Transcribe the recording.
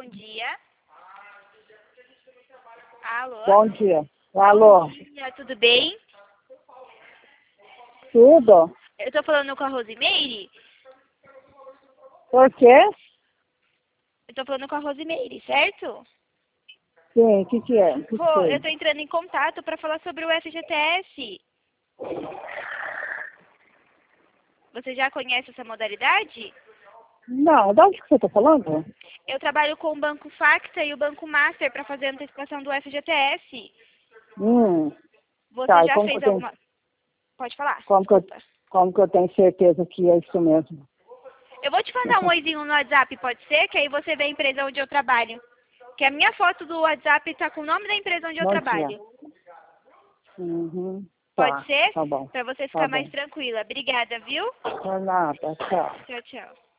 bom dia. Alô? Bom dia. Alô? Bom dia, tudo bem? Tudo? Eu tô falando com a Rosimeire? Por quê? Eu tô falando com a Rosimeire, certo? Sim, o que é? O que Rô, foi? eu tô entrando em contato para falar sobre o FGTS. Você já conhece essa modalidade? Não, de onde que você está falando? Eu trabalho com o Banco Facta e o Banco Master para fazer a antecipação do FGTS. Você Tá, e já fez alguma... Pode falar, desculpa. como que eu tenho certeza que é isso mesmo? Eu vou te mandar um oizinho no WhatsApp, pode ser? Que aí você vê a empresa onde eu trabalho. Que a minha foto do WhatsApp tá com o nome da empresa onde eu Bom dia. trabalho. Uhum. Pode Tá, ser? tá bom. Para você Tá ficar mais bom. tranquila. Obrigada, viu? Por nada, tchau. Tchau, tchau.